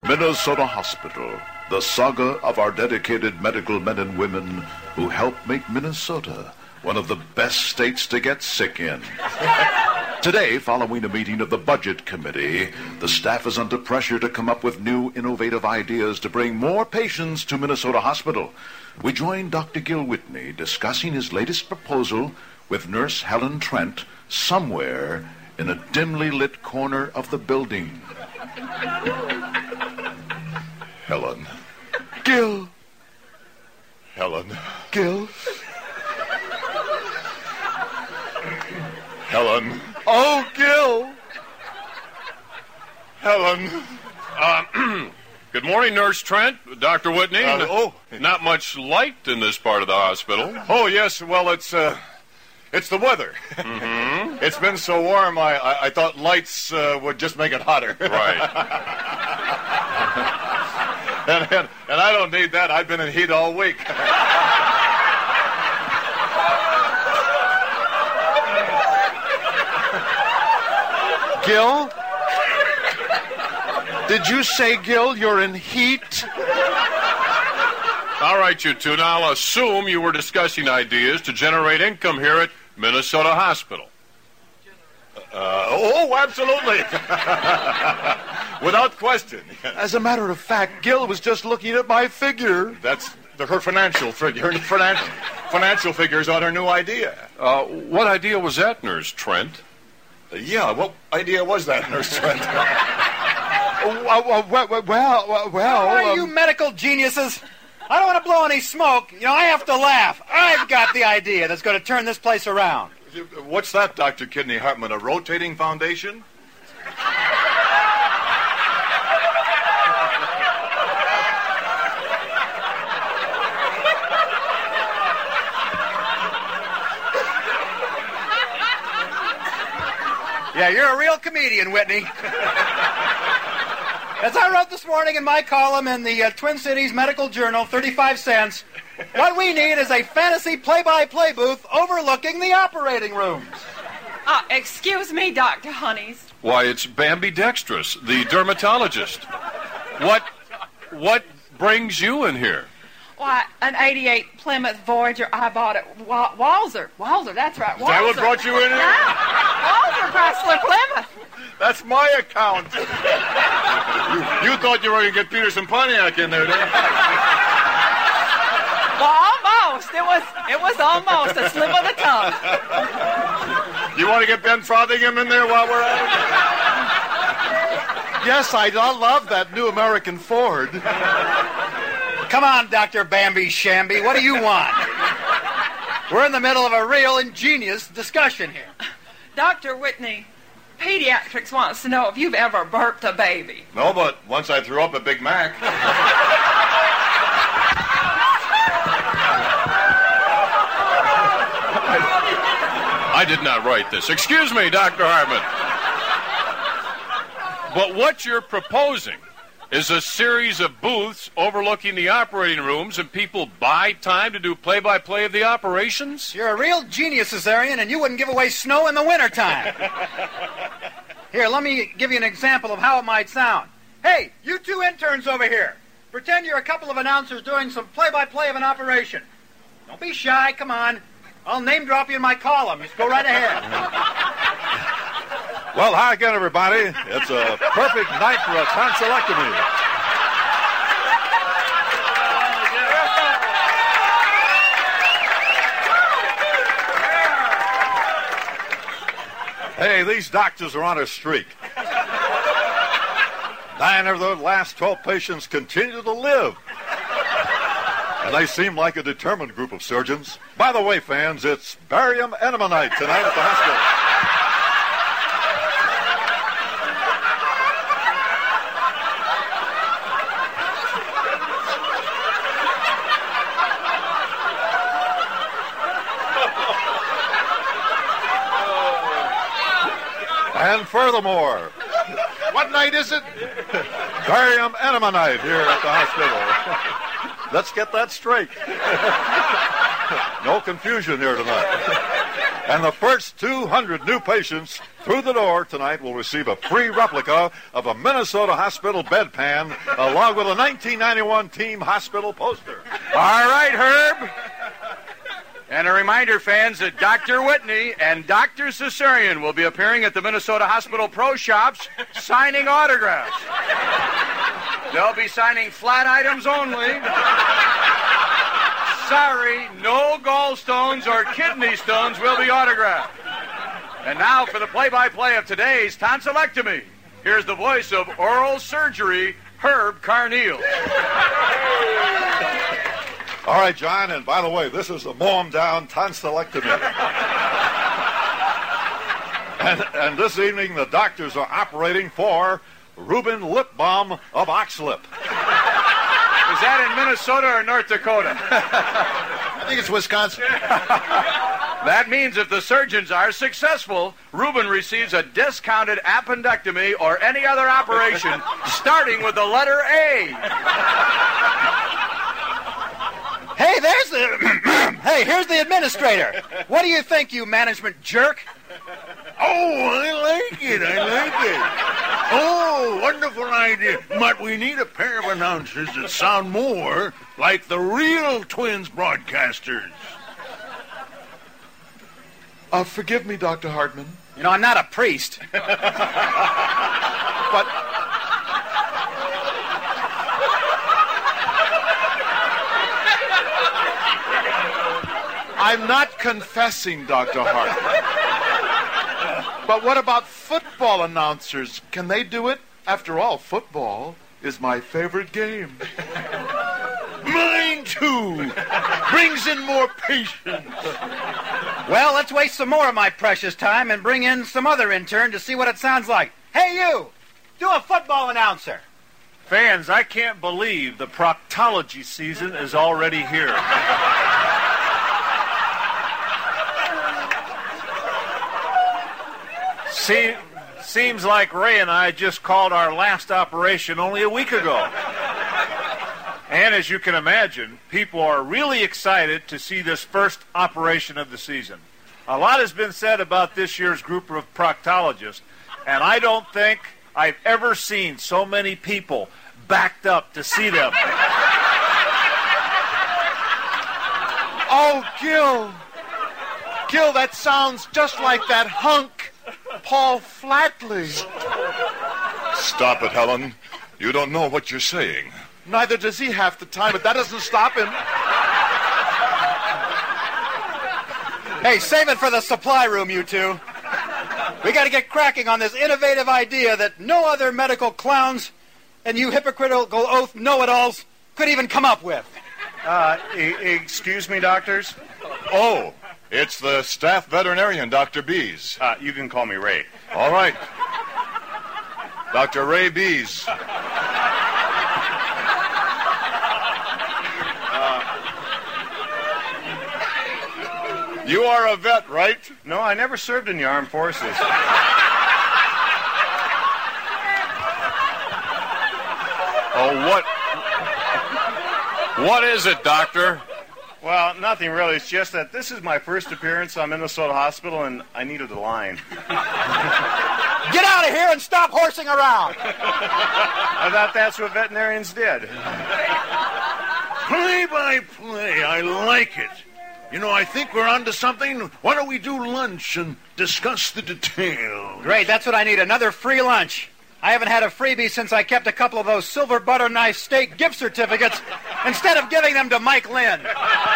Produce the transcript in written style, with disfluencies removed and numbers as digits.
Minnesota Hospital, the saga of our dedicated medical men and women who help make Minnesota one of the best states to get sick in. Today, following a meeting of the Budget Committee, the staff is under pressure to come up with new, innovative ideas to bring more patients to Minnesota Hospital. We join Dr. Gil Whitney discussing his latest proposal with Nurse Helen Trent somewhere in a dimly lit corner of the building. Helen. Gil. Helen. Gil. Helen. Oh, Gil. Helen. Good morning, Nurse Trent, Dr. Whitney. Not much light in this part of the hospital. Oh, yes. Well, it's the weather. Mm-hmm. It's been so warm, I thought lights would just make it hotter. Right. and I don't need that. I've been in heat all week. Gil? Did you say, Gil, you're in heat? All right, you two. Now, I'll assume you were discussing ideas to generate income here at Minnesota Hospital. Absolutely. Without question. As a matter of fact, Gil was just looking at my figure. That's her financial figure. Financial figure's on her new idea. What idea was that, Nurse Trent? Yeah, what idea was that, Nurse Trent? Well, you medical geniuses. I don't want to blow any smoke. I have to laugh. I've got the idea that's going to turn this place around. What's that, Dr. Kidney Hartman? A rotating foundation? Yeah, you're a real comedian, Whitney. As I wrote this morning in my column in the Twin Cities Medical Journal, 35 cents, what we need is a fantasy play-by-play booth overlooking the operating rooms. Excuse me, Dr. Honeys. Why, it's Bambi Dextrous, the dermatologist. What brings you in here? Why, an 88 Plymouth Voyager I bought at Walzer. Walzer, that's right, Walzer. Is that what brought you in here? Yeah, Walzer Chrysler Plymouth. That's my account. You thought you were going to get Peterson Pontiac in there, didn't you? Well, almost. It was almost a slip of the tongue. You want to get Ben Frothingham in there while we're at it? Yes, I love that new American Ford. Come on, Dr. Bambi Shambi, what do you want? We're in the middle of a real ingenious discussion here. Dr. Whitney, pediatrics wants to know if you've ever burped a baby. No, but once I threw up a Big Mac. I did not write this. Excuse me, Dr. Hartman. But what you're proposing is a series of booths overlooking the operating rooms, and people buy time to do play-by-play of the operations? You're a real genius, Caesarian, and you wouldn't give away snow in the wintertime. Here, let me give you an example of how it might sound. Hey, you two interns over here, pretend you're a couple of announcers doing some play-by-play of an operation. Don't be shy, come on. I'll name-drop you in my column. Just go right ahead. Well, hi again, everybody. It's a perfect night for a tonsillectomy. Hey, these doctors are on a streak. 9 of the last 12 patients continue to live. And they seem like a determined group of surgeons. By the way, fans, it's barium enema night tonight at the hospital. And furthermore, What night is it? barium enema night here at the hospital. Let's get that straight. No confusion here tonight. And the first 200 new patients through the door tonight will receive a free replica of a Minnesota Hospital bedpan, along with a 1991 Team Hospital poster. All right, Herb. And a reminder, fans, that Dr. Whitney and Dr. Cesarian will be appearing at the Minnesota Hospital Pro Shops signing autographs. They'll be signing flat items only. Sorry, no gallstones or kidney stones will be autographed. And now for the play-by-play of today's tonsillectomy. Here's the voice of oral surgery, Herb Carneal. All right, John, and by the way, this is a mow-em-down tonsillectomy. and this evening, the doctors are operating for Reuben Lipbaum of Oxlip. Is that in Minnesota or North Dakota? I think it's Wisconsin. That means if the surgeons are successful, Reuben receives a discounted appendectomy or any other operation starting with the letter A. Hey, here's the administrator. What do you think, you management jerk? Oh, I like it. Oh, wonderful idea. But we need a pair of announcers that sound more like the real Twins broadcasters. Forgive me, Dr. Hartman. You know, I'm not a priest. But I'm not confessing, Dr. Hartman. But what about football announcers? Can they do it? After all, football is my favorite game. Mine, too. Brings in more patience. Well, let's waste some more of my precious time and bring in some other intern to see what it sounds like. Hey, you! Do a football announcer. Fans, I can't believe the proctology season is already here. Seems like Ray and I just called our last operation only a week ago. And as you can imagine, people are really excited to see this first operation of the season. A lot has been said about this year's group of proctologists, and I don't think I've ever seen so many people backed up to see them. Oh, Gil, that sounds just like that hunk, Paul Flatley. Stop it, Helen. You don't know what you're saying. Neither does he half the time, but that doesn't stop him. Hey, save it for the supply room, you two. We got to get cracking on this innovative idea that no other medical clowns and you hypocritical oath know-it-alls could even come up with. Excuse me, doctors? Oh, it's the staff veterinarian, Dr. Bees. You can call me Ray. All right. Dr. Ray Bees. You are a vet, right? No, I never served in the armed forces. Oh, what is it, doctor? Well, nothing really. It's just that this is my first appearance on Minnesota Hospital, and I needed a line. Get out of here and stop horsing around. I thought that's what veterinarians did. Play-by-play, I like it. You know, I think we're onto something. Why don't we do lunch and discuss the details? Great, that's what I need, another free lunch. I haven't had a freebie since I kept a couple of those silver butter knife steak gift certificates instead of giving them to Mike Lynn.